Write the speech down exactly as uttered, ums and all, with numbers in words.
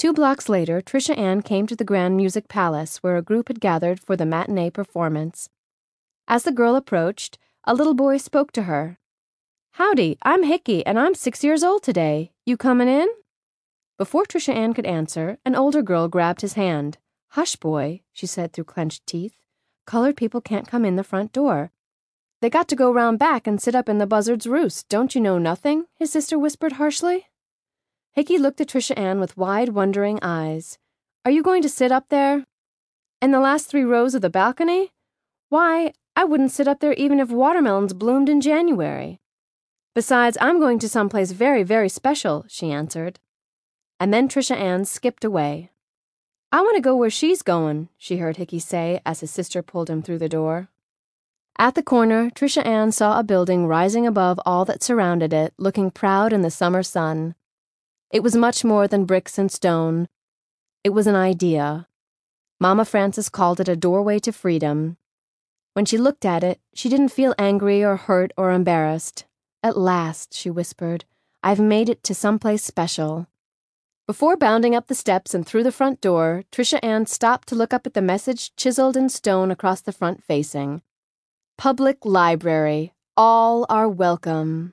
Two blocks later, Trisha Ann came to the Grand Music Palace, where a group had gathered for the matinee performance. As the girl approached, a little boy spoke to her. "Howdy, I'm Hickey, and I'm six years old today. You comin' in?" Before Trisha Ann could answer, an older girl grabbed his hand. "Hush, boy," she said through clenched teeth. "Colored people can't come in the front door. They got to go round back and sit up in the buzzard's roost. Don't you know nothing?" his sister whispered harshly. Hickey looked at Trisha Ann with wide, wondering eyes. "Are you going to sit up there? In the last three rows of the balcony? Why, I wouldn't sit up there even if watermelons bloomed in January. Besides, I'm going to someplace very, very special," she answered. And then Trisha Ann skipped away. "I want to go where she's going," she heard Hickey say as his sister pulled him through the door. At the corner, Trisha Ann saw a building rising above all that surrounded it, looking proud in the summer sun. It was much more than bricks and stone. It was an idea. Mama Frances called it a doorway to freedom. When she looked at it, she didn't feel angry or hurt or embarrassed. "At last," she whispered, "I've made it to someplace special." Before bounding up the steps and through the front door, Trisha Ann stopped to look up at the message chiseled in stone across the front facing. "Public Library. All are welcome."